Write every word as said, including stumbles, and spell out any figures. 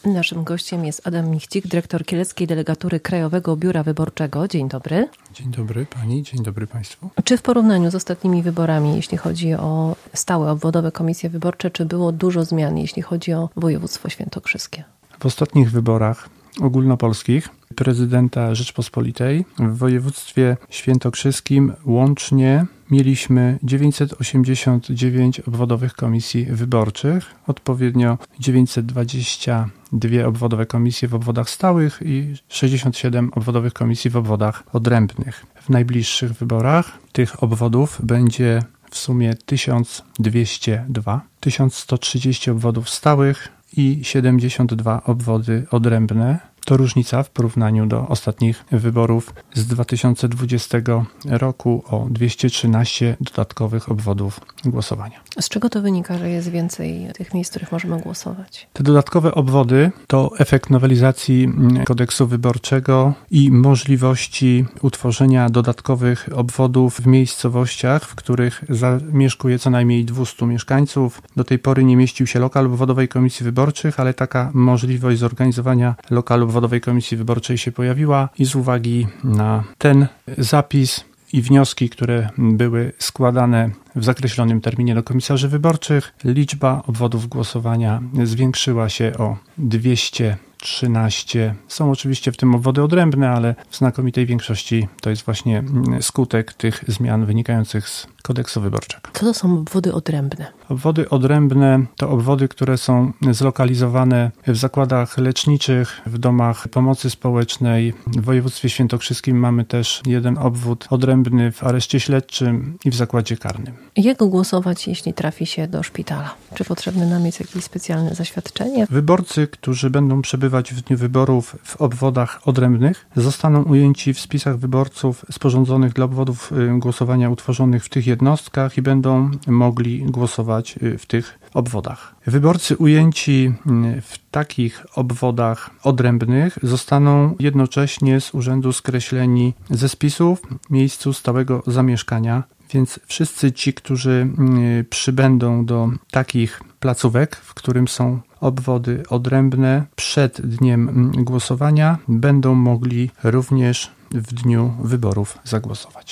Naszym gościem jest Adam Michcik, dyrektor Kieleckiej Delegatury Krajowego Biura Wyborczego. Dzień dobry. Dzień dobry pani, dzień dobry państwu. Czy w porównaniu z ostatnimi wyborami, jeśli chodzi o stałe obwodowe komisje wyborcze, czy było dużo zmian, jeśli chodzi o województwo świętokrzyskie? W ostatnich wyborach ogólnopolskich prezydenta Rzeczpospolitej w województwie świętokrzyskim łącznie mieliśmy dziewięćset osiemdziesiąt dziewięć obwodowych komisji wyborczych, odpowiednio dziewięćset dwadzieścia dwie obwodowe komisje w obwodach stałych i sześćdziesiąt siedem obwodowych komisji w obwodach odrębnych. W najbliższych wyborach tych obwodów będzie w sumie tysiąc dwieście dwa, tysiąc sto trzydzieści obwodów stałych i siedemdziesiąt dwa obwody odrębne. To różnica w porównaniu do ostatnich wyborów z dwa tysiące dwudziestego roku o dwieście trzynaście dodatkowych obwodów głosowania. Z czego to wynika, że jest więcej tych miejsc, w których możemy głosować? Te dodatkowe obwody to efekt nowelizacji kodeksu wyborczego i możliwości utworzenia dodatkowych obwodów w miejscowościach, w których zamieszkuje co najmniej dwieście mieszkańców. Do tej pory nie mieścił się lokal obwodowej komisji wyborczych, ale taka możliwość zorganizowania lokalu obwodowej komisji wyborczej się pojawiła i z uwagi na ten zapis i wnioski, które były składane w zakreślonym terminie do komisarzy wyborczych, liczba obwodów głosowania zwiększyła się o dwieście trzynaście. Są oczywiście w tym obwody odrębne, ale w znakomitej większości to jest właśnie skutek tych zmian wynikających z kodeksu wyborczego. Co to są obwody odrębne? Obwody odrębne to obwody, które są zlokalizowane w zakładach leczniczych, w domach pomocy społecznej. W województwie świętokrzyskim mamy też jeden obwód odrębny w areszcie śledczym i w zakładzie karnym. Jak głosować, jeśli trafi się do szpitala? Czy potrzebne nam jest jakieś specjalne zaświadczenie? Wyborcy, którzy będą przebywać w dniu wyborów w obwodach odrębnych, zostaną ujęci w spisach wyborców sporządzonych dla obwodów głosowania utworzonych w tych jednostkach i będą mogli głosować w tych obwodach. Wyborcy ujęci w takich obwodach odrębnych zostaną jednocześnie z urzędu skreśleni ze spisów miejscu stałego zamieszkania, więc wszyscy ci, którzy przybędą do takich placówek, w którym są obwody odrębne przed dniem głosowania, będą mogli również w dniu wyborów zagłosować.